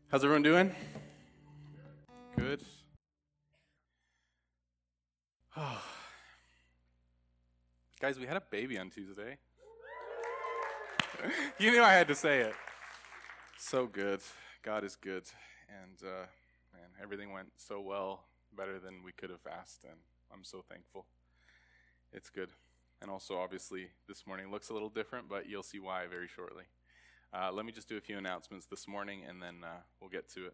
How's everyone doing? Good. Guys, we had a baby on Tuesday. You knew I had to say it. So good. God is good. And man, everything went so well, better than we could have asked, and I'm so thankful. It's good. And also, obviously, this morning looks a little different, but you'll see why very shortly. Let me just do a few announcements this morning, and then we'll get to it.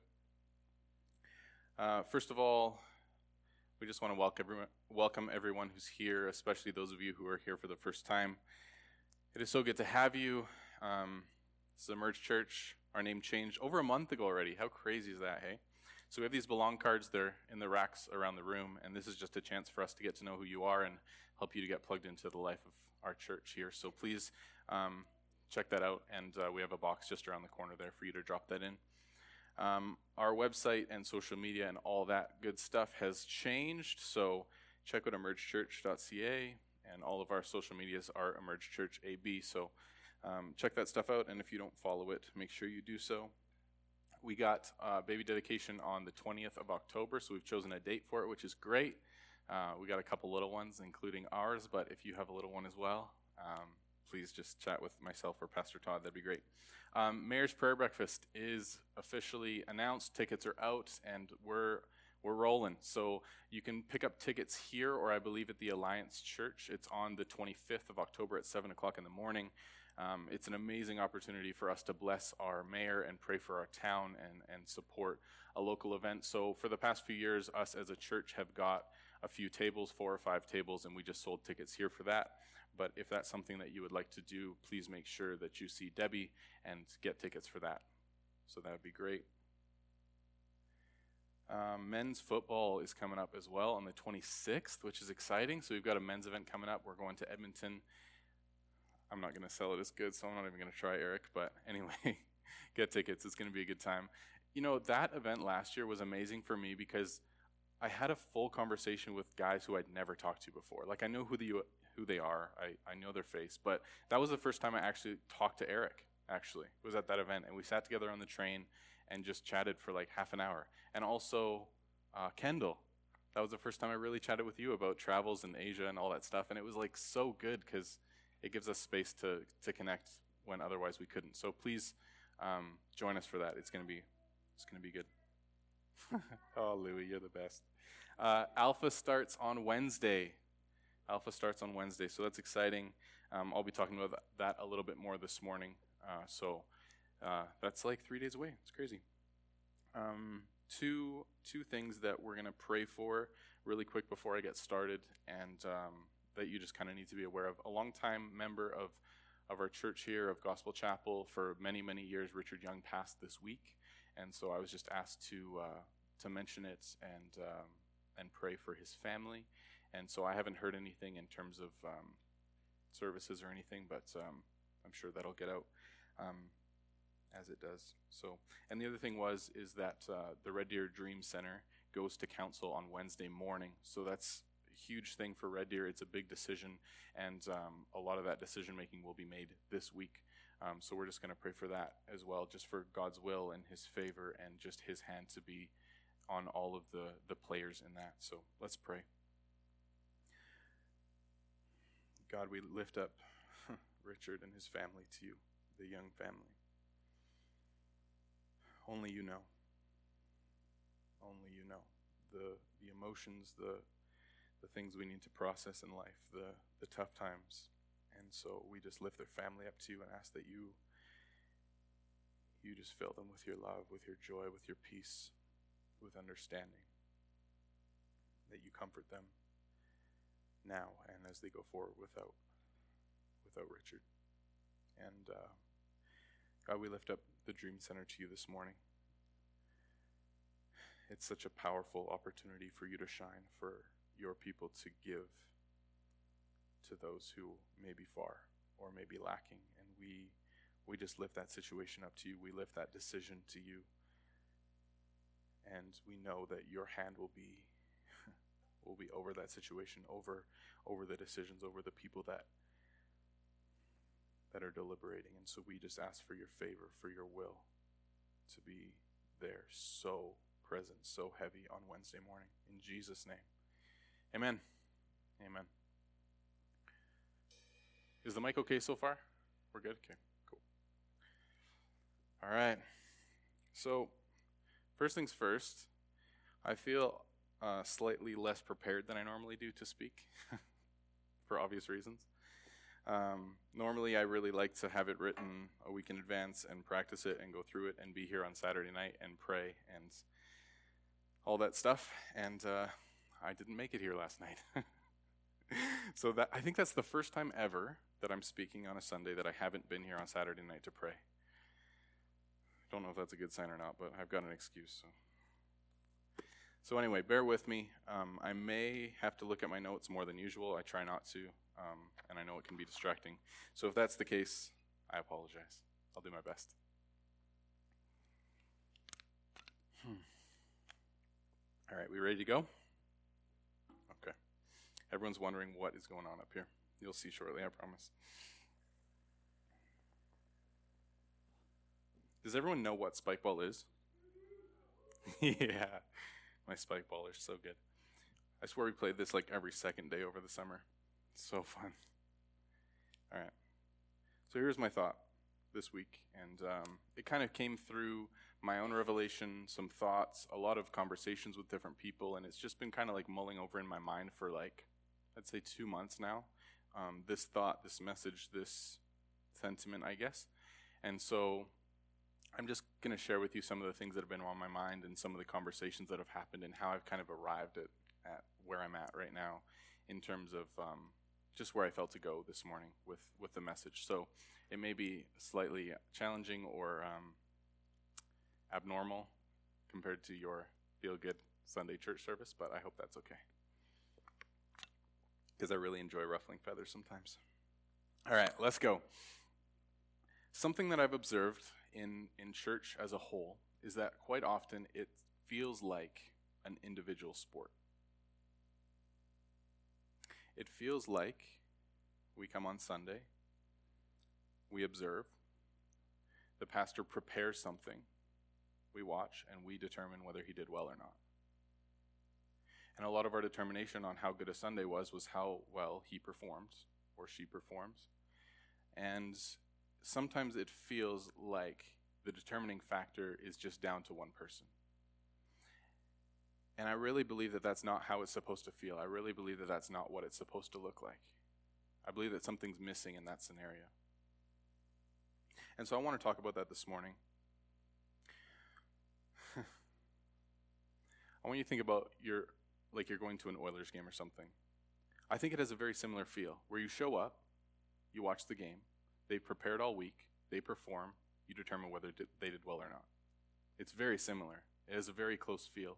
First of all, we just want to welcome everyone who's here, especially those of you who are here for the first time. It is so good to have you. This is Emerge Church. Our name changed over a month ago already. How crazy is that, hey? So we have these belong cards there in the racks around the room, and this is just a chance for us to get to know who you are and help you to get plugged into the life of our church here. So please check that out, and we have a box just around the corner there for you to drop that in. Our website and social media and all that good stuff has changed, so check out emergechurch.ca, and all of our social medias are Emerge Church AB, so check that stuff out, and if you don't follow it, make sure you do so. We got baby dedication on the 20th of October, so we've chosen a date for it, which is great. We got a couple little ones, including ours, but if you have a little one as well, please just chat with myself or Pastor Todd. That'd be great. Mayor's Prayer Breakfast is officially announced. Tickets are out, and we're rolling. So you can pick up tickets here, or I believe at the Alliance Church. It's on the 25th of October at 7 o'clock in the morning. It's an amazing opportunity for us to bless our mayor and pray for our town and support a local event. So for the past few years, us as a church have got a few tables, 4 or 5 tables, and we just sold tickets here for that. But if that's something that you would like to do, please make sure that you see Debbie and get tickets for that. So that would be great. Men's football is coming up as well on the 26th, which is exciting. So we've got a men's event coming up. We're going to Edmonton. I'm not going to sell it as good, so I'm not even going to try, Eric. But anyway, get tickets. It's going to be a good time. You know, that event last year was amazing for me because I had a full conversation with guys who I'd never talked to before. Like, I know who they are. I know their face. But that was the first time I actually talked to Eric, actually. It was at that event. And we sat together on the train and just chatted for like half an hour. And also, Kendall. That was the first time I really chatted with you about travels in Asia and all that stuff. And it was like so good because it gives us space to connect when otherwise we couldn't. So please join us for that. It's gonna be good. Oh, Louie, you're the best. Alpha starts on Wednesday. So that's exciting. I'll be talking about that a little bit more this morning. So that's like 3 days away. It's crazy. Two things that we're gonna pray for really quick before I get started, and that you just kind of need to be aware of. A longtime member of our church here, of Gospel Chapel, for many, many years, Richard Young, passed this week, and so I was just asked to mention it and pray for his family. And so I haven't heard anything in terms of services or anything, but I'm sure that'll get out as it does. So, and the other thing is that the Red Deer Dream Center goes to council on Wednesday morning, so that's huge thing for Red Deer. It's a big decision, and a lot of that decision making will be made this week. So we're just going to pray for that as well, just for God's will and his favor and just his hand to be on all of the players in that. So let's pray. God, we lift up Richard and his family to you, the Young family. Only you know. Only you know the emotions, the things we need to process in life, the tough times. And so we just lift their family up to you and ask that you just fill them with your love, with your joy, with your peace, with understanding. That you comfort them now and as they go forward without Richard. And God, we lift up the Dream Center to you this morning. It's such a powerful opportunity for you to shine, for your people to give to those who may be far or may be lacking. And we just lift that situation up to you. We lift that decision to you. And we know that your hand will be over that situation, over the decisions, over the people that are deliberating. And so we just ask for your favor, for your will to be there so present, so heavy on Wednesday morning. In Jesus' name. Amen. Amen. Is the mic okay so far? We're good? Okay, cool. All right. So, first things first, I feel slightly less prepared than I normally do to speak, for obvious reasons. Normally, I really like to have it written a week in advance and practice it and go through it and be here on Saturday night and pray and all that stuff. And I didn't make it here last night. So I think that's the first time ever that I'm speaking on a Sunday that I haven't been here on Saturday night to pray. Don't know if that's a good sign or not, but I've got an excuse. So anyway, bear with me. I may have to look at my notes more than usual. I try not to, and I know it can be distracting. So if that's the case, I apologize. I'll do my best. All right, we ready to go? Okay. Everyone's wondering what is going on up here. You'll see shortly, I promise. Does everyone know what spike ball is? Yeah, my spike ball are so good. I swear we played this like every second day over the summer. So fun. All right. So here's my thought this week, and it kind of came through my own revelation, some thoughts, a lot of conversations with different people, and it's just been kind of like mulling over in my mind for like, I'd say 2 months now. This thought, this message, this sentiment, I guess. And so I'm just going to share with you some of the things that have been on my mind and some of the conversations that have happened and how I've kind of arrived at where I'm at right now in terms of just where I felt to go this morning with the message. So it may be slightly challenging or abnormal compared to your feel-good Sunday church service, but I hope that's okay. Because I really enjoy ruffling feathers sometimes. All right, let's go. Something that I've observed in church as a whole is that quite often it feels like an individual sport. It feels like we come on Sunday, we observe, the pastor prepares something, we watch, and we determine whether he did well or not. And a lot of our determination on how good a Sunday was how well he performs or she performs. And sometimes it feels like the determining factor is just down to one person. And I really believe that that's not how it's supposed to feel. I really believe that that's not what it's supposed to look like. I believe that something's missing in that scenario. And so I want to talk about that this morning. I want you to think about you're going to an Oilers game or something. I think it has a very similar feel, where you show up, you watch the game, they've prepared all week, they perform, you determine whether they did well or not. It's very similar. It has a very close feel.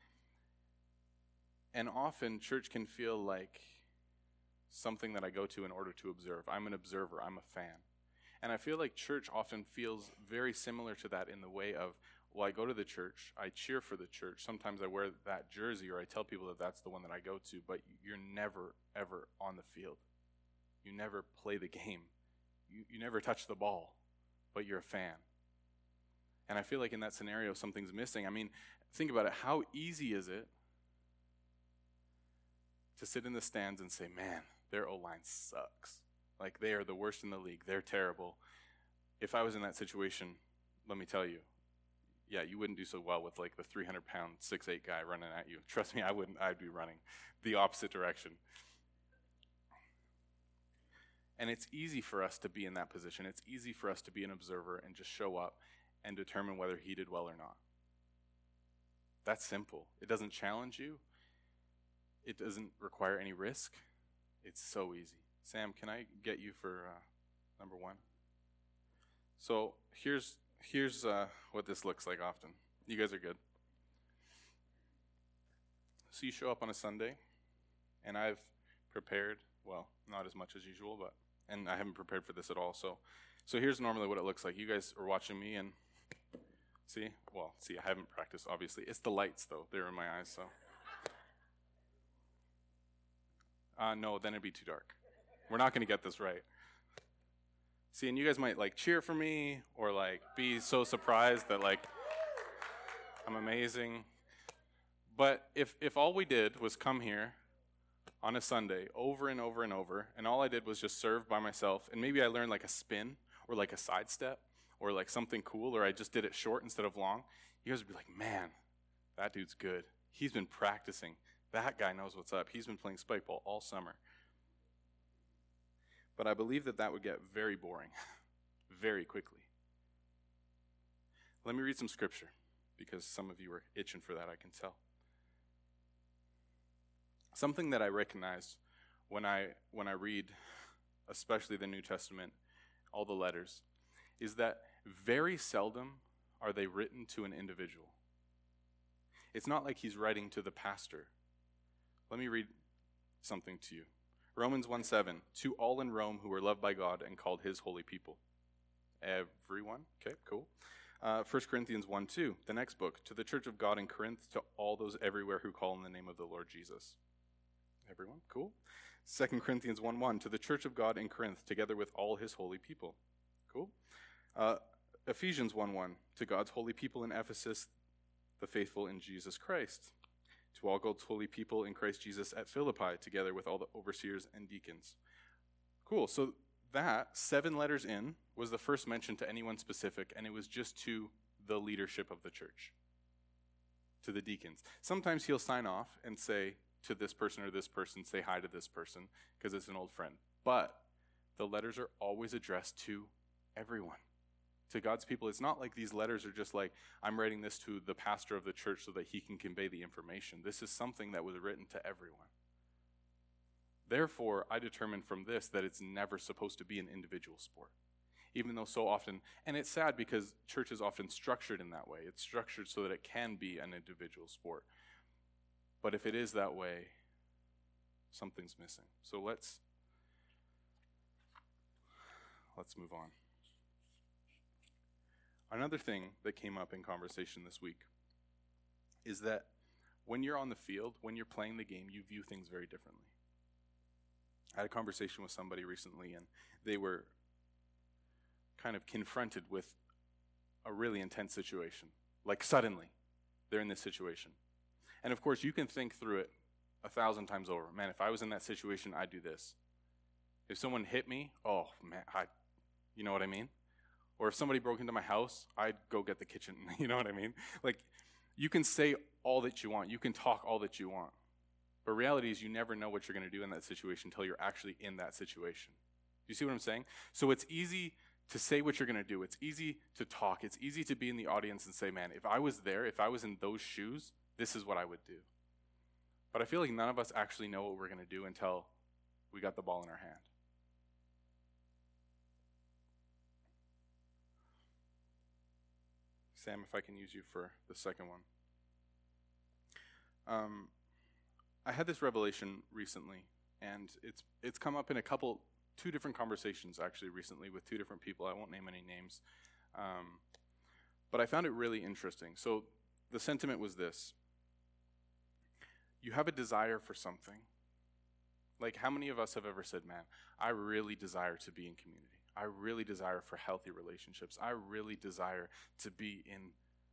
And often, church can feel like something that I go to in order to observe. I'm an observer. I'm a fan. And I feel like church often feels very similar to that in the way of, well, I go to the church, I cheer for the church. Sometimes I wear that jersey or I tell people that that's the one that I go to, but you're never, ever on the field. You never play the game. You never touch the ball, but you're a fan. And I feel like in that scenario, something's missing. I mean, think about it. How easy is it to sit in the stands and say, man, their O-line sucks. Like, they are the worst in the league. They're terrible. If I was in that situation, let me tell you, yeah, you wouldn't do so well with like the 300-pound 6'8" guy running at you. Trust me, I wouldn't. I'd be running the opposite direction. And it's easy for us to be in that position. It's easy for us to be an observer and just show up and determine whether he did well or not. That's simple. It doesn't challenge you. It doesn't require any risk. It's so easy. Sam, can I get you for number one? So here's what this looks like often. You guys are good. So you show up on a Sunday, and I've prepared, well, not as much as usual, and I haven't prepared for this at all. So here's normally what it looks like. You guys are watching me, and see, I haven't practiced, obviously. It's the lights, though. They're in my eyes, so. No, then it'd be too dark. We're not going to get this right. See, and you guys might like cheer for me or like be so surprised that like I'm amazing. But if all we did was come here on a Sunday over and over and over, and all I did was just serve by myself, and maybe I learned like a spin or like a sidestep or like something cool, or I just did it short instead of long, you guys would be like, man, that dude's good. He's been practicing. That guy knows what's up. He's been playing spike ball all summer. But I believe that would get very boring very quickly. Let me read some scripture, because some of you are itching for that, I can tell. Something that I recognize when I read, especially the New Testament, all the letters, is that very seldom are they written to an individual. It's not like he's writing to the pastor. Let me read something to you. Romans 1:7, to all in Rome who are loved by God and called his holy people. Everyone? Okay, cool. 1 Corinthians 1:2, the next book, to the church of God in Corinth, to all those everywhere who call in the name of the Lord Jesus. Everyone? Cool. 2 Corinthians 1:1, to the church of God in Corinth, together with all his holy people. Cool. Ephesians 1:1, to God's holy people in Ephesus, the faithful in Jesus Christ. To all God's holy people in Christ Jesus at Philippi, together with all the overseers and deacons. Cool. So that, 7 letters in, was the first mention to anyone specific, and it was just to the leadership of the church, to the deacons. Sometimes he'll sign off and say to this person or this person, say hi to this person, because it's an old friend. But the letters are always addressed to everyone, to God's people. It's not like these letters are just like, I'm writing this to the pastor of the church so that he can convey the information. This is something that was written to everyone. Therefore, I determined from this that it's never supposed to be an individual sport. Even though so often, and it's sad because church is often structured in that way. It's structured so that it can be an individual sport. But if it is that way, something's missing. So let's move on. Another thing that came up in conversation this week is that when you're on the field, when you're playing the game, you view things very differently. I had a conversation with somebody recently, and they were kind of confronted with a really intense situation. Like suddenly, they're in this situation. And of course, you can think through it 1,000 times over. Man, if I was in that situation, I'd do this. If someone hit me, oh man, you know what I mean? Or if somebody broke into my house, I'd go get the kitchen. You know what I mean? Like, you can say all that you want. You can talk all that you want. But reality is you never know what you're going to do in that situation until you're actually in that situation. Do you see what I'm saying? So it's easy to say what you're going to do. It's easy to talk. It's easy to be in the audience and say, man, if I was there, if I was in those shoes, this is what I would do. But I feel like none of us actually know what we're going to do until we got the ball in our hand. Sam, if I can use you for the second one. I had this revelation recently, and it's come up in two different conversations actually recently with 2 different people. I won't name any names. But I found it really interesting. So the sentiment was this. You have a desire for something. Like, how many of us have ever said, man, I really desire to be in community. I really desire for healthy relationships. I really desire to be in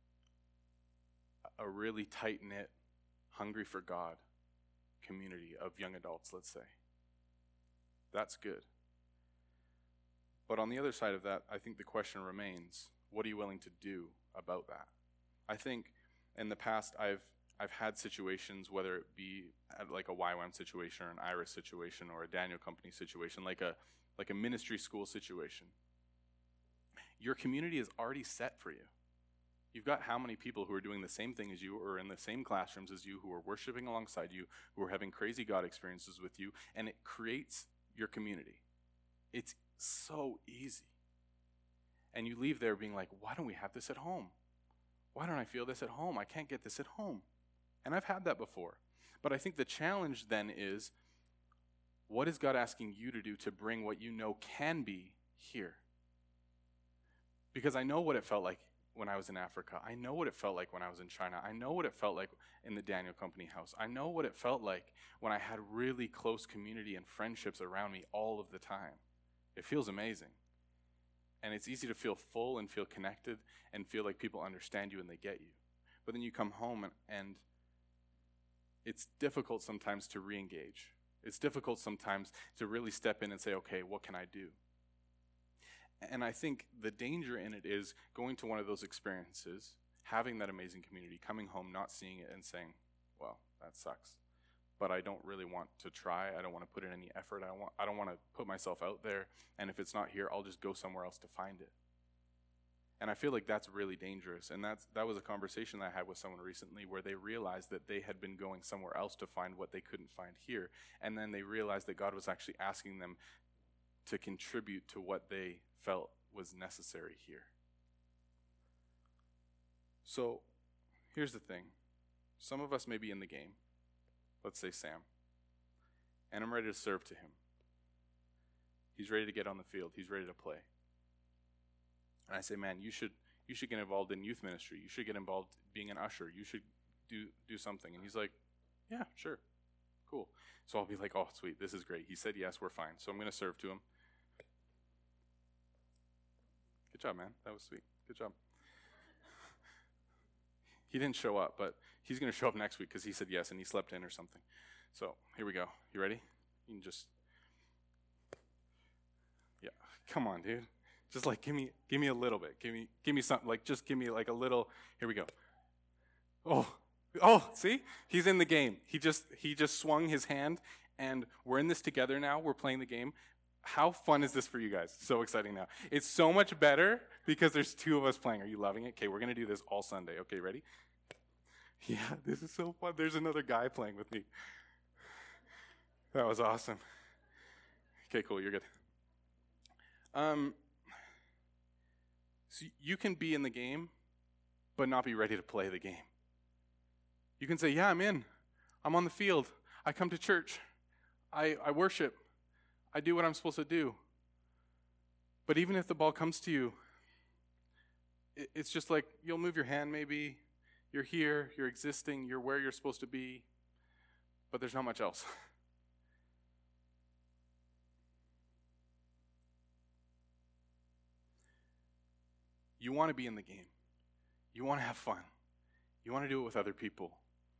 a really tight-knit, hungry for God community of young adults, let's say. That's good. But on the other side of that, I think the question remains, what are you willing to do about that? I think in the past I've had situations, whether it be like a YWAM situation or an IRIS situation or a Daniel Company situation, like a ministry school situation. Your community is already set for you. You've got how many people who are doing the same thing as you or in the same classrooms as you, who are worshiping alongside you, who are having crazy God experiences with you, and it creates your community. It's so easy. And you leave there being like, why don't we have this at home? Why don't I feel this at home? I can't get this at home. And I've had that before. But I think the challenge then is, what is God asking you to do to bring what you know can be here? Because I know what it felt like when I was in Africa. I know what it felt like when I was in China. I know what it felt like in the Daniel Company house. I know what it felt like when I had really close community and friendships around me all of the time. It feels amazing. And it's easy to feel full and feel connected and feel like people understand you and they get you. but then you come home and it's difficult sometimes to re-engage. It's difficult sometimes to really step in and say, okay, what can I do? And I think the danger in it is going to one of those experiences, having that amazing community, coming home, not seeing it, and saying, well, that sucks. But I don't really want to try. I don't want to put in any effort. I don't want to put myself out there. And if it's not here, I'll just go somewhere else to find it. And I feel like that's really dangerous. And that was a conversation that I had with someone recently where they realized that they had been going somewhere else to find what they couldn't find here. And then they realized that God was actually asking them to contribute to what they felt was necessary here. So here's the thing. Some of us may be in the game. Let's say Sam. And I'm ready to serve to him. He's ready to get on the field. He's ready to play. And I say, man, you should get involved in youth ministry. You should get involved being an usher. You should do something. And he's like, yeah, sure. Cool. So I'll be like, oh, sweet. This is great. He said yes, we're fine. So I'm going to serve to him. Good job, man. That was sweet. Good job. He didn't show up, but he's going to show up next week because he said yes and he slept in or something. So here we go. You ready? You can just, yeah. Come on, dude. Just like give me a little bit. Give me something. Like just give me like a little. Here we go. Oh, see? He's in the game. He just swung his hand, and we're in this together now. We're playing the game. How fun is this for you guys? So exciting now. It's so much better because there's two of us playing. Are you loving it? Okay, we're going to do this all Sunday. Okay, ready? Yeah, this is so fun. There's another guy playing with me. That was awesome. Okay, cool. You're good. So you can be in the game, but not be ready to play the game. You can say, yeah, I'm in. I'm on the field. I come to church. I worship. I do what I'm supposed to do. But even if the ball comes to you, it's just like you'll move your hand maybe. You're here, you're existing, you're where you're supposed to be, but there's not much else. You want to be in the game. You want to have fun. You want to do it with other people.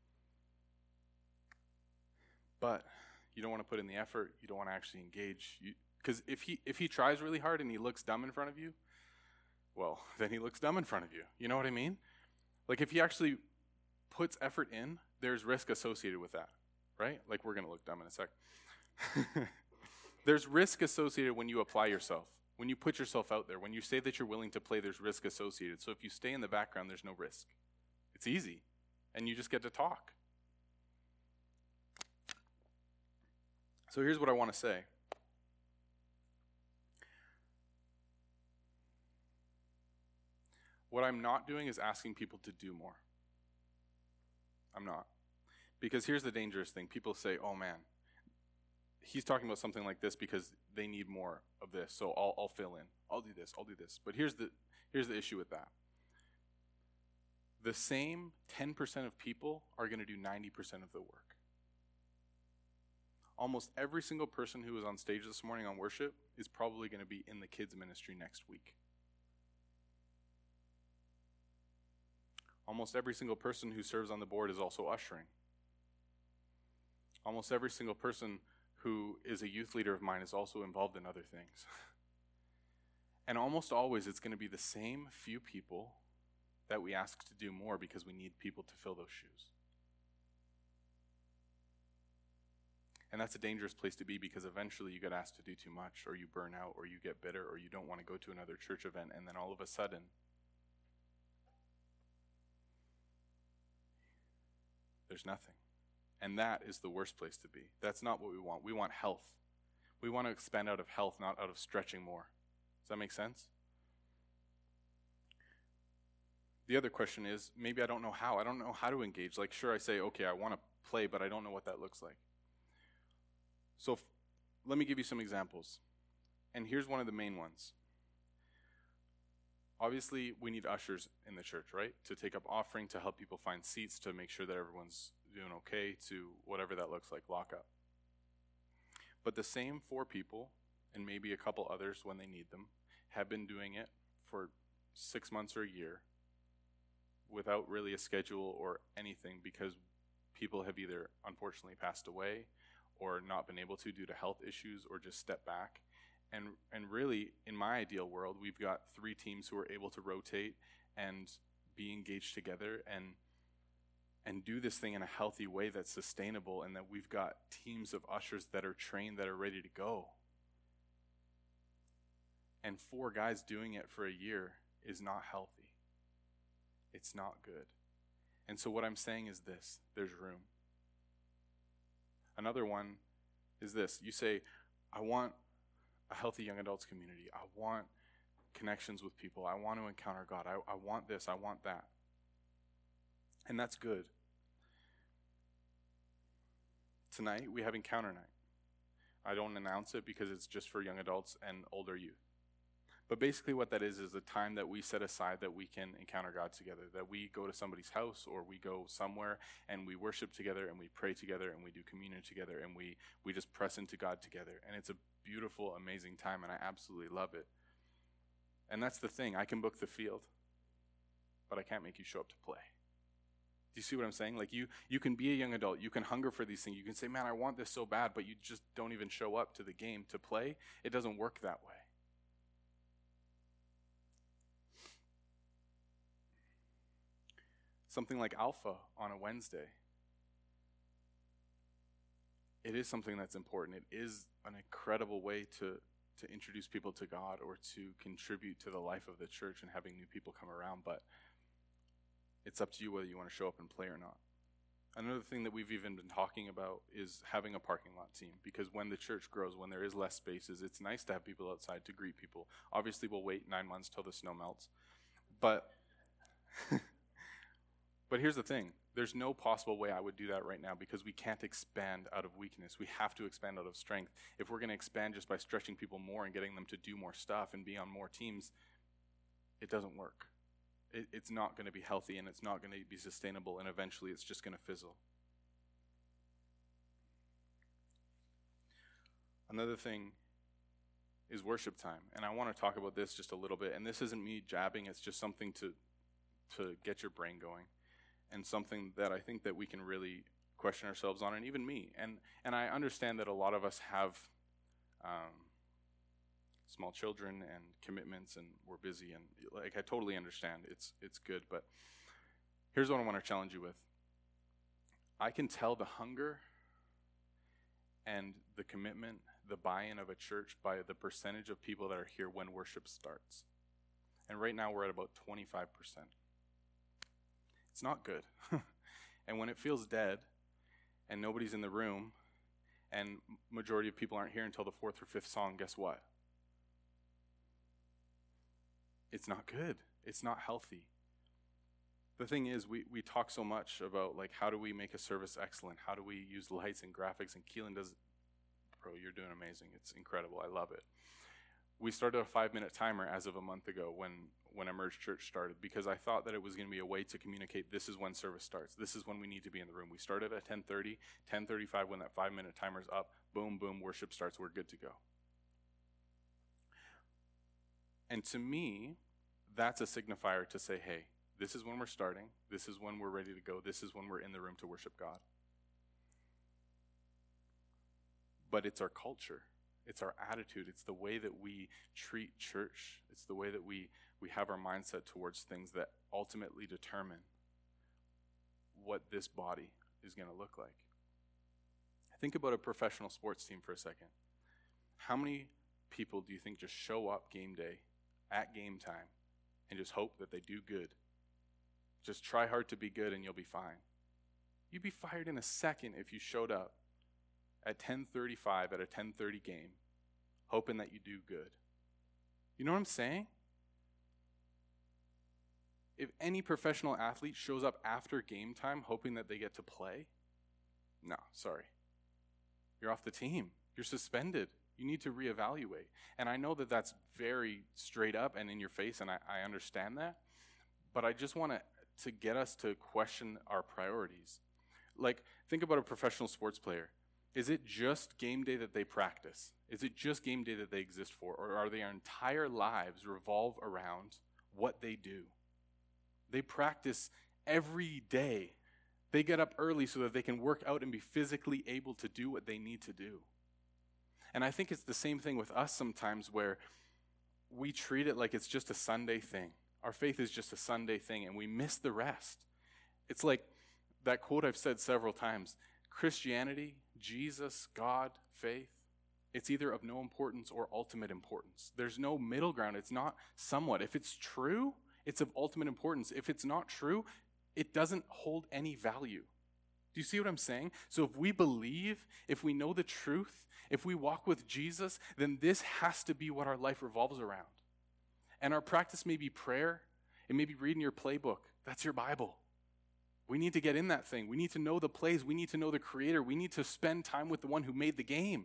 But you don't want to put in the effort. You don't want to actually engage. Because if he tries really hard and he looks dumb in front of you, well, then he looks dumb in front of you. You know what I mean? Like if he actually puts effort in, there's risk associated with that, right? Like we're going to look dumb in a sec. There's risk associated when you apply yourself, when you put yourself out there, when you say that you're willing to play, there's risk associated. So if you stay in the background, there's no risk. It's easy, and you just get to talk. So here's what I want to say. What I'm not doing is asking people to do more. I'm not. Because here's the dangerous thing. People say, oh man, he's talking about something like this because they need more of this, so I'll fill in. I'll do this. But here's the issue with that. The same 10% of people are going to do 90% of the work. Almost every single person who was on stage this morning on worship is probably going to be in the kids ministry next week. Almost every single person who serves on the board is also ushering. Almost every single person who is a youth leader of mine is also involved in other things. And almost always it's going to be the same few people that we ask to do more because we need people to fill those shoes. And that's a dangerous place to be because eventually you get asked to do too much, or you burn out, or you get bitter, or you don't want to go to another church event, and then all of a sudden, there's nothing. And that is the worst place to be. That's not what we want. We want health. We want to expand out of health, not out of stretching more. Does that make sense? The other question is, maybe I don't know how. I don't know how to engage. Like, sure, I say, okay, I want to play, but I don't know what that looks like. So let me give you some examples. And here's one of the main ones. Obviously, we need ushers in the church, right? To take up offering, to help people find seats, to make sure that everyone's doing okay, to whatever that looks like, lock up. But the same 4 people, and maybe a couple others when they need them, have been doing it for 6 months or a year without really a schedule or anything, because people have either unfortunately passed away or not been able to due to health issues or just step back. And really, in my ideal world, we've got 3 teams who are able to rotate and be engaged together and do this thing in a healthy way that's sustainable, and that we've got teams of ushers that are trained, that are ready to go. And 4 guys doing it for a year is not healthy. It's not good. And so what I'm saying is this: there's room. Another one is this. You say, I want a healthy young adults community. I want connections with people. I want to encounter God. I want this. I want that. And that's good. Tonight, we have Encounter Night. I don't announce it because it's just for young adults and older youth. But basically what that is a time that we set aside that we can encounter God together, that we go to somebody's house or we go somewhere and we worship together and we pray together and we do communion together and we just press into God together. And it's a beautiful, amazing time, and I absolutely love it. And that's the thing. I can book the field, but I can't make you show up to play. Do you see what I'm saying? Like you can be a young adult. You can hunger for these things. You can say, man, I want this so bad, but you just don't even show up to the game to play. It doesn't work that way. Something like Alpha on a Wednesday. It is something that's important. It is an incredible way to introduce people to God or to contribute to the life of the church and having new people come around, but it's up to you whether you want to show up and play or not. Another thing that we've even been talking about is having a parking lot team, because when the church grows, when there is less spaces, it's nice to have people outside to greet people. Obviously, we'll wait 9 months till the snow melts, but but here's the thing. There's no possible way I would do that right now, because we can't expand out of weakness. We have to expand out of strength. If we're going to expand just by stretching people more and getting them to do more stuff and be on more teams, it doesn't work. It's not going to be healthy, and it's not going to be sustainable, and eventually it's just going to fizzle. Another thing is worship time, and I want to talk about this just a little bit, and this isn't me jabbing, it's just something to get your brain going, and something that I think that we can really question ourselves on, and even me. And I understand that a lot of us have small children and commitments, and we're busy, and like I totally understand. It's good, but here's what I want to challenge you with. I can tell the hunger and the commitment, the buy-in of a church by the percentage of people that are here when worship starts. And right now we're at about 25%. It's not good. And when it feels dead and nobody's in the room and majority of people aren't here until the 4th or 5th song, guess what? It's not good. It's not healthy. The thing is, we talk so much about, like, how do we make a service excellent? How do we use lights and graphics? And Keelan does, bro, you're doing amazing. It's incredible. I love it. We started a 5-minute timer as of a month ago when Emerge Church started, because I thought that it was going to be a way to communicate, this is when service starts. This is when we need to be in the room. We started at 10:30, 10:35, when that 5-minute timer's up, boom, boom, worship starts. We're good to go. And to me, that's a signifier to say, hey, this is when we're starting. This is when we're ready to go. This is when we're in the room to worship God. But it's our culture. It's our attitude. It's the way that we treat church. It's the way that we have our mindset towards things that ultimately determine what this body is going to look like. Think about a professional sports team for a second. How many people do you think just show up game day at game time and just hope that they do good? Just try hard to be good and you'll be fine. You'd be fired in a second if you showed up at 10:35 at a 10:30 game hoping that you do good. You know what I'm saying? If any professional athlete shows up after game time hoping that they get to play, no, sorry. You're off the team. You're suspended. You need to reevaluate. And I know that that's very straight up and in your face, and I understand that. But I just want to get us to question our priorities. Like, think about a professional sports player. Is it just game day that they practice? Is it just game day that they exist for? Or are their entire lives revolve around what they do? They practice every day. They get up early so that they can work out and be physically able to do what they need to do. And I think it's the same thing with us sometimes, where we treat it like it's just a Sunday thing. Our faith is just a Sunday thing, and we miss the rest. It's like that quote I've said several times: Christianity, Jesus, God, faith, it's either of no importance or ultimate importance. There's no middle ground. It's not somewhat. If it's true, it's of ultimate importance. If it's not true, it doesn't hold any value. Do you see what I'm saying? So if we believe, if we know the truth, if we walk with Jesus, then this has to be what our life revolves around. And our practice may be prayer. It may be reading your playbook. That's your Bible. We need to get in that thing. We need to know the plays. We need to know the creator. We need to spend time with the one who made the game.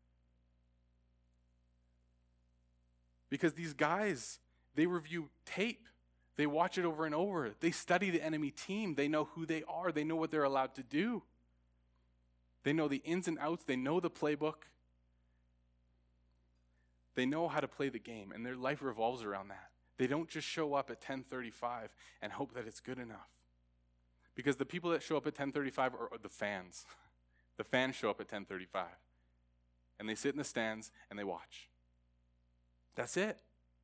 Because these guys, they review tape. They watch it over and over. They study the enemy team. They know who they are. They know what they're allowed to do. They know the ins and outs. They know the playbook. They know how to play the game, and their life revolves around that. They don't just show up at 10:35 and hope that it's good enough. Because the people that show up at 10:35 are the fans. The fans show up at 10:35, and they sit in the stands and they watch. That's it.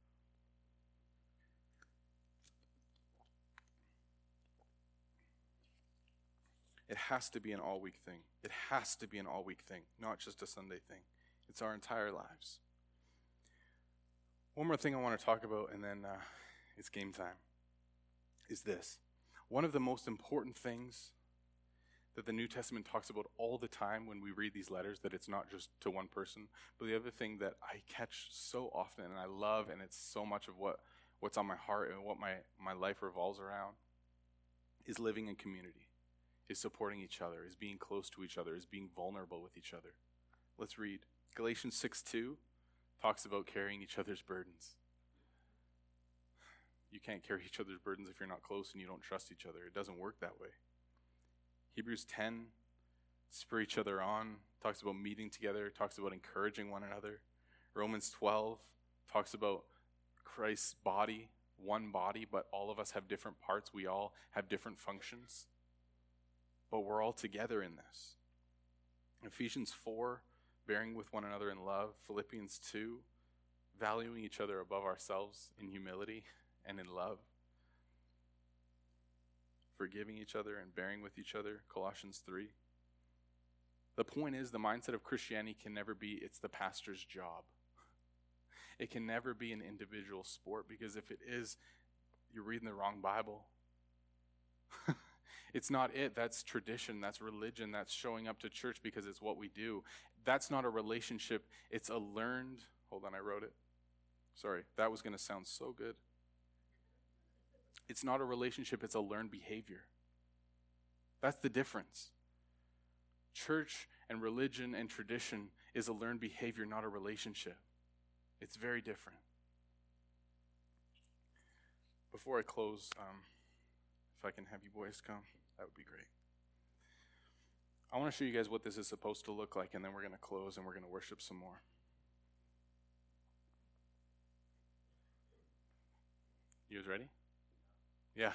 It has to be an all-week thing. It has to be an all-week thing, not just a Sunday thing. It's our entire lives. One more thing I want to talk about, and then it's game time, is this. One of the most important things that the New Testament talks about all the time when we read these letters, that it's not just to one person, but the other thing that I catch so often and I love, and it's so much of what's on my heart and what my life revolves around, is living in community, is supporting each other, is being close to each other, is being vulnerable with each other. Let's read. Galatians 6:2 talks about carrying each other's burdens. You can't carry each other's burdens if you're not close and you don't trust each other. It doesn't work that way. Hebrews 10, spur each other on, talks about meeting together, talks about encouraging one another. Romans 12 talks about Christ's body, one body, but all of us have different parts. We all have different functions. But we're all together in this. Ephesians 4, bearing with one another in love. Philippians 2, valuing each other above ourselves in humility and in love. Forgiving each other and bearing with each other. Colossians 3. The point is, the mindset of Christianity can never be, it's the pastor's job. It can never be an individual sport, because if it is, you're reading the wrong Bible. It's not it. That's tradition. That's religion. That's showing up to church because it's what we do. That's not a relationship. It's a learned, hold on, I wrote it. Sorry, that was going to sound so good. It's not a relationship. It's a learned behavior. That's the difference. Church and religion and tradition is a learned behavior, not a relationship. It's very different. Before I close, if I can have you boys come, that would be great. I want to show you guys what this is supposed to look like, and then we're going to close and we're going to worship some more. You guys ready? Yeah.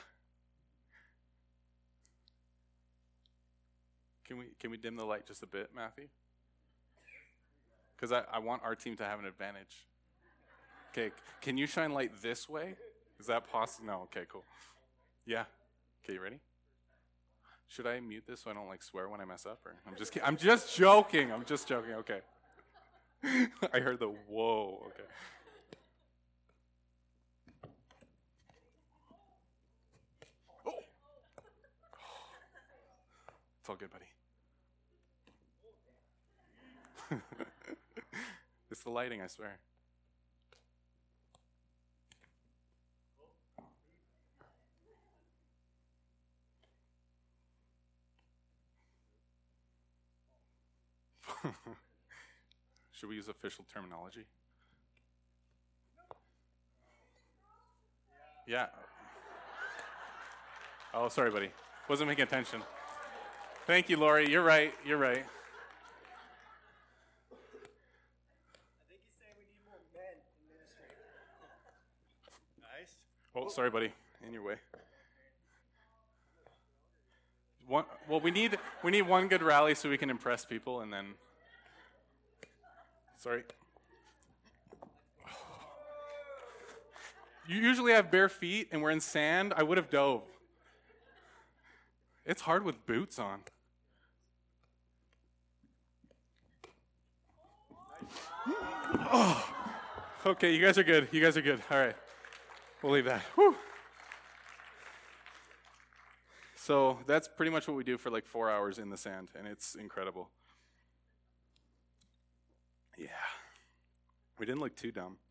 Can we dim the light just a bit, Matthew? Because I want our team to have an advantage. Okay, can you shine light this way? Is that possible? No, okay, cool. Yeah. Okay, you ready? Should I mute this so I don't swear when I mess up? Or I'm just joking. I'm just joking. Okay. I heard the whoa. Okay. Oh. It's all good, buddy. It's the lighting, I swear. Should we use official terminology? Yeah. Oh, sorry, buddy. Wasn't paying attention. Thank you, Lori. You're right. You're right. I think he's saying we need more men in ministry. Nice. Oh, sorry, buddy. In your way. we need one good rally so we can impress people, and then. Sorry. You usually have bare feet, and we're in sand. I would have dove. It's hard with boots on. Oh. Okay, you guys are good. You guys are good. All right. We'll leave that. Whew. So that's pretty much what we do for like 4 hours in the sand, and it's incredible. Yeah. We didn't look too dumb.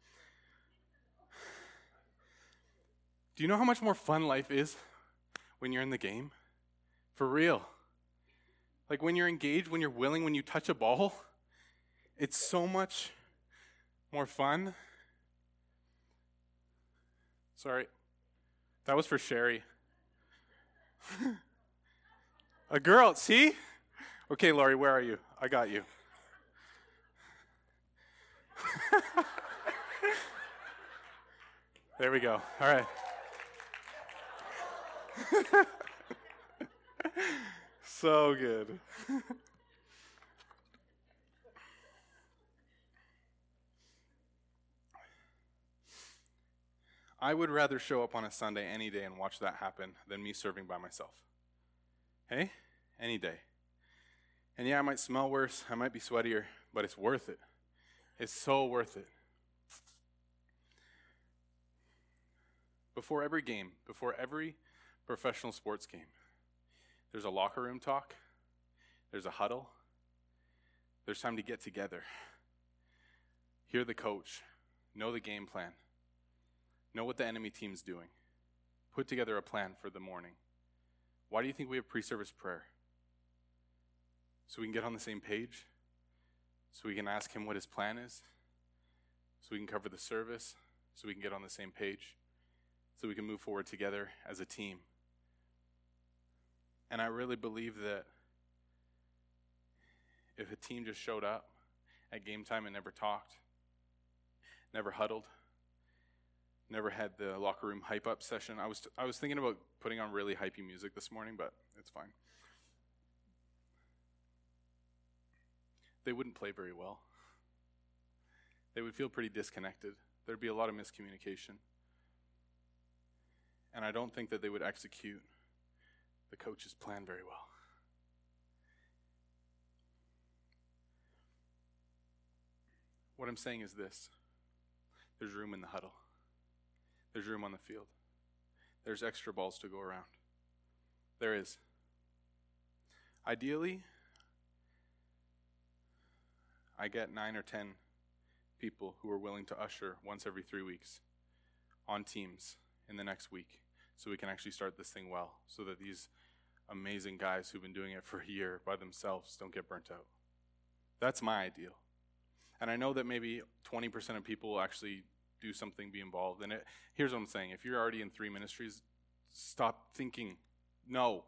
Do you know how much more fun life is when you're in the game? For real. Like when you're engaged, when you're willing, when you touch a ball, it's so much more fun. Sorry. That was for Sherry. A girl, see? Okay, Laurie, where are you? I got you. There we go. All right. So good. I would rather show up on a Sunday any day and watch that happen than me serving by myself. Hey? Any day. And yeah, I might smell worse, I might be sweatier, but it's worth it. It's so worth it. Before every game, before every professional sports game, there's a locker room talk, there's a huddle, there's time to get together, hear the coach, know the game plan, know what the enemy team's doing, put together a plan for the morning. Why do you think we have pre-service prayer? So we can get on the same page, so we can ask him what his plan is, so we can cover the service, so we can get on the same page, so we can move forward together as a team. And I really believe that if a team just showed up at game time and never talked, never huddled, never had the locker room hype up session. I was thinking about putting on really hypey music this morning, but it's fine. They wouldn't play very well. They would feel pretty disconnected. There'd be a lot of miscommunication. And I don't think that they would execute the coach's plan very well. What I'm saying is this. There's room in the huddle. There's room on the field. There's extra balls to go around. There is. Ideally, I get 9 or 10 people who are willing to usher once every 3 weeks on teams in the next week so we can actually start this thing well, so that these amazing guys who've been doing it for a year by themselves don't get burnt out. That's my ideal. And I know that maybe 20% of people will actually do something, be involved in it. Here's what I'm saying. If you're already in 3 ministries, stop thinking, no.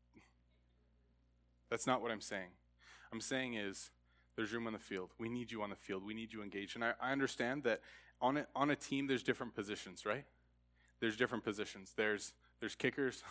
That's not what I'm saying. I'm saying is, there's room on the field. We need you on the field. We need you engaged. And I understand that on a team, there's different positions, right? There's different positions. There's kickers.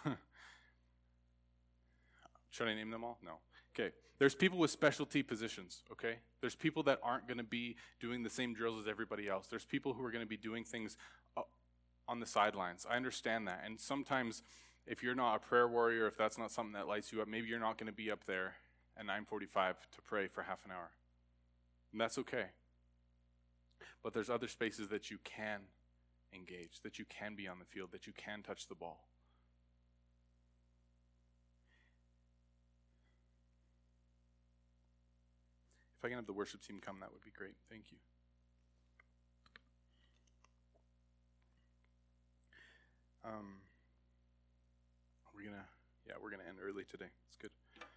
Should I name them all? No. Okay. There's people with specialty positions, okay? There's people that aren't going to be doing the same drills as everybody else. There's people who are going to be doing things on the sidelines. I understand that. And sometimes if you're not a prayer warrior, if that's not something that lights you up, maybe you're not going to be up there at 9:45 to pray for half an hour. And that's okay. But there's other spaces that you can engage, that you can be on the field, that you can touch the ball. If I can have the worship team come, that would be great. Thank you. We're gonna end early today. It's good.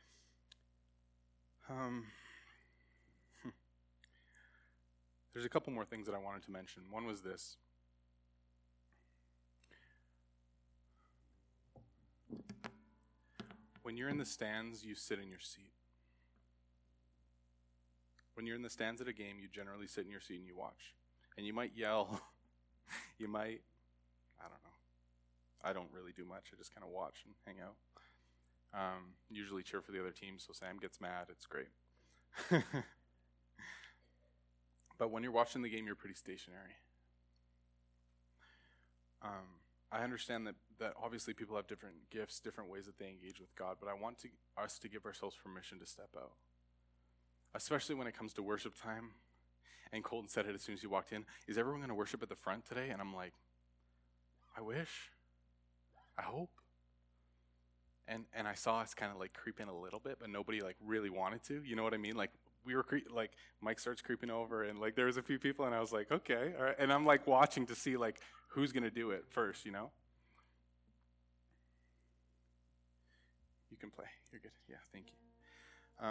There's a couple more things that I wanted to mention. One was this. When you're in the stands, you sit in your seat. When you're in the stands at a game, you generally sit in your seat and you watch. And you might yell. You might, I don't know. I don't really do much. I just kind of watch and hang out. usually cheer for the other team, so Sam gets mad. It's great. But when you're watching the game, you're pretty stationary. I understand that obviously people have different gifts, different ways that they engage with God, but I want us to give ourselves permission to step out, especially when it comes to worship time. And Colton said it as soon as he walked in, is everyone going to worship at the front today? And I'm like, I wish. I hope. And I saw us kind of like creep in a little bit, but nobody like really wanted to. You know what I mean? Like we were like Mike starts creeping over, and like there was a few people, and I was like, okay, all right. And I'm like watching to see like who's gonna do it first. You know? You can play. You're good. Yeah, thank you.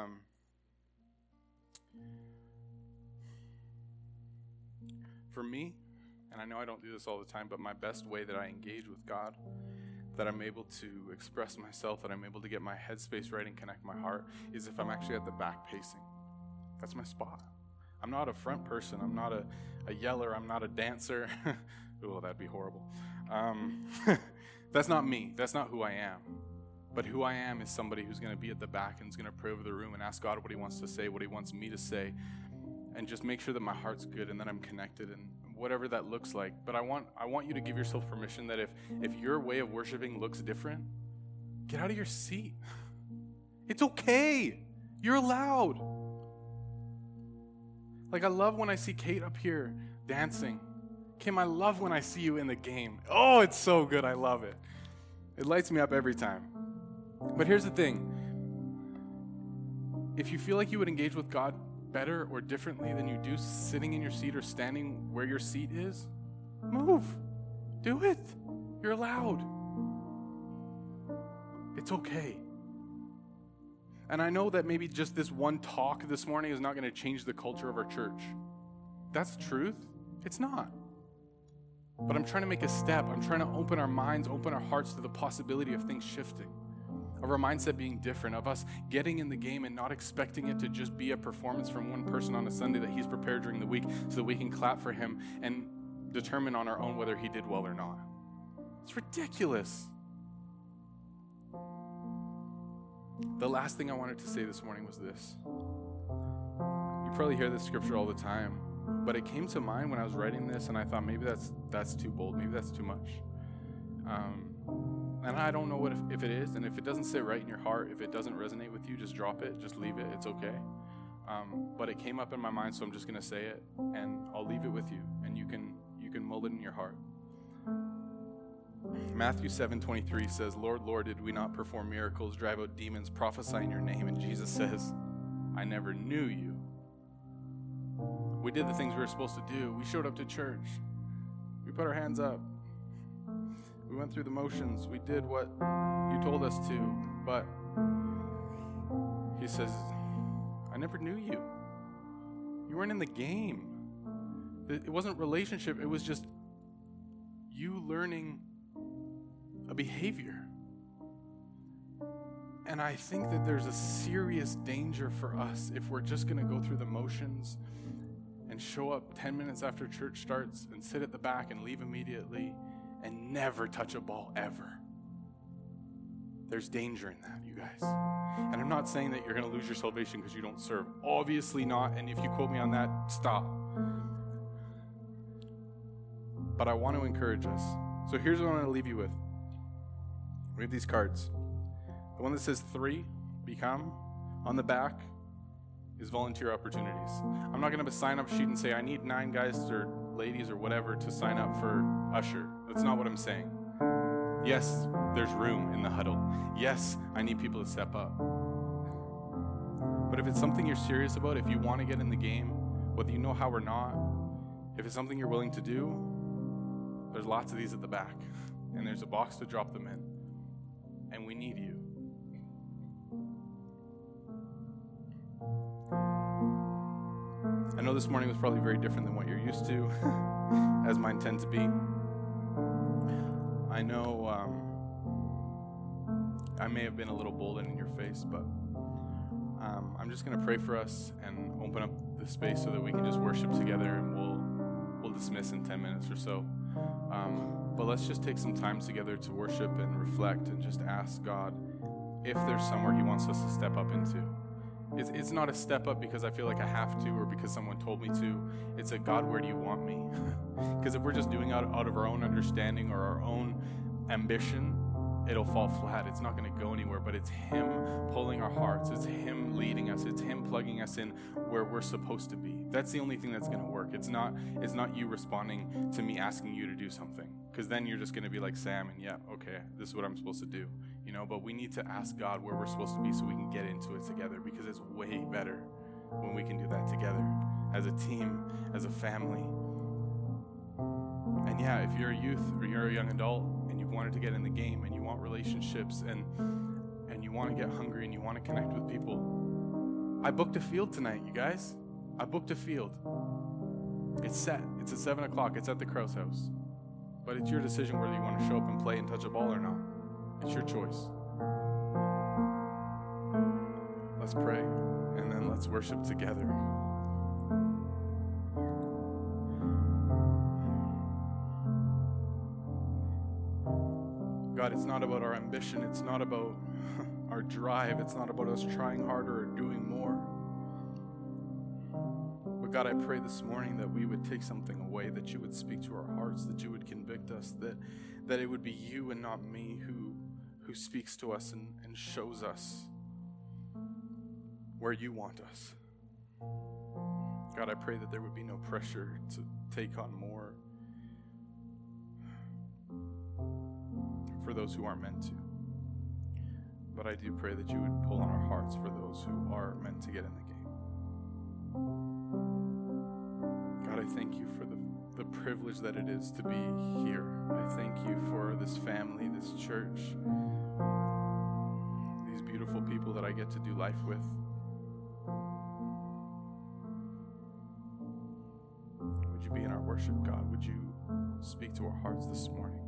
For me, and I know I don't do this all the time, but my best way that I engage with God, that I'm able to express myself, that I'm able to get my headspace right and connect my heart, is if I'm actually at the back pacing. That's my spot. I'm not a front person. I'm not a yeller. I'm not a dancer. Oh, that'd be horrible. That's not me. That's not who I am. But who I am is somebody who's going to be at the back and is going to pray over the room and ask God what he wants to say, what he wants me to say, and just make sure that my heart's good and that I'm connected and whatever that looks like. But I want you to give yourself permission that if your way of worshiping looks different, get out of your seat. It's okay. You're allowed. Like I love when I see Kate up here dancing. Kim, I love when I see you in the game. Oh, it's so good. I love it. It lights me up every time. But here's the thing. If you feel like you would engage with God better or differently than you do sitting in your seat or standing where your seat is, move. Do it. You're allowed. It's okay. And I know that maybe just this one talk this morning is not going to change the culture of our church. That's the truth. It's not. But I'm trying to make a step. I'm trying to open our minds, open our hearts to the possibility of things shifting, of our mindset being different, of us getting in the game and not expecting it to just be a performance from one person on a Sunday that he's prepared during the week so that we can clap for him and determine on our own whether he did well or not. It's ridiculous. The last thing I wanted to say this morning was this. You probably hear this scripture all the time, but it came to mind when I was writing this, and I thought maybe that's too bold, maybe that's too much. And I don't know if it is, and if it doesn't sit right in your heart, if it doesn't resonate with you, just drop it, just leave it, it's okay. But it came up in my mind, so I'm just going to say it, and I'll leave it with you, and you can mull it in your heart. Matthew 7:23 says, Lord, Lord, did we not perform miracles, drive out demons, prophesy in your name? And Jesus says, I never knew you. We did the things we were supposed to do. We showed up to church. We put our hands up. We went through the motions. We did what you told us to. But he says, I never knew you. You weren't in the game. It wasn't relationship. It was just you learning a behavior. And I think that there's a serious danger for us if we're just going to go through the motions and show up 10 minutes after church starts and sit at the back and leave immediately and never touch a ball ever. There's danger in that, you guys. And I'm not saying that you're going to lose your salvation because you don't serve. Obviously not. And if you quote me on that, stop. But I want to encourage us. So here's what I'm going to leave you with. We have these cards. The one that says 3, become, on the back is volunteer opportunities. I'm not going to have a sign-up sheet and say, I need 9 guys or ladies or whatever to sign up for usher. That's not what I'm saying. Yes, there's room in the huddle. Yes, I need people to step up. But if it's something you're serious about, if you want to get in the game, whether you know how or not, if it's something you're willing to do, there's lots of these at the back. And there's a box to drop them in. And we need you. I know this morning was probably very different than what you're used to, as mine tend to be. I know I may have been a little bold in your face, but I'm just going to pray for us and open up the space so that we can just worship together, and we'll dismiss in 10 minutes or so. But let's just take some time together to worship and reflect and just ask God if there's somewhere he wants us to step up into. It's not a step up because I feel like I have to or because someone told me to. It's a God, where do you want me? Because if we're just doing out of our own understanding or our own ambition, it'll fall flat. It's not going to go anywhere, but it's him pulling our hearts. It's him leading us. It's him plugging us in where we're supposed to be. That's the only thing that's going to work. It's not you responding to me asking you to do something, because then you're just going to be like Sam and yeah, okay, this is what I'm supposed to do. But we need to ask God where we're supposed to be so we can get into it together, because it's way better when we can do that together as a team, as a family. And yeah, if you're a youth or you're a young adult and you've wanted to get in the game and you want relationships and you want to get hungry and you want to connect with people, I booked a field tonight, you guys. I booked a field. It's set. It's at 7 o'clock. It's at the Krause house. But it's your decision whether you want to show up and play and touch a ball or not. It's your choice. Let's pray, and then let's worship together. God, it's not about our ambition. It's not about our drive. It's not about us trying harder or doing more. But God, I pray this morning that we would take something away, that you would speak to our hearts, that you would convict us, that it would be you and not me who speaks to us and shows us where you want us. God, I pray that there would be no pressure to take on more for those who aren't meant to. But I do pray that you would pull on our hearts for those who are meant to get in the game. God, I thank you for the privilege that it is to be here. I thank you for this family, this church, these beautiful people that I get to do life with. Would you be in our worship, God? Would you speak to our hearts this morning?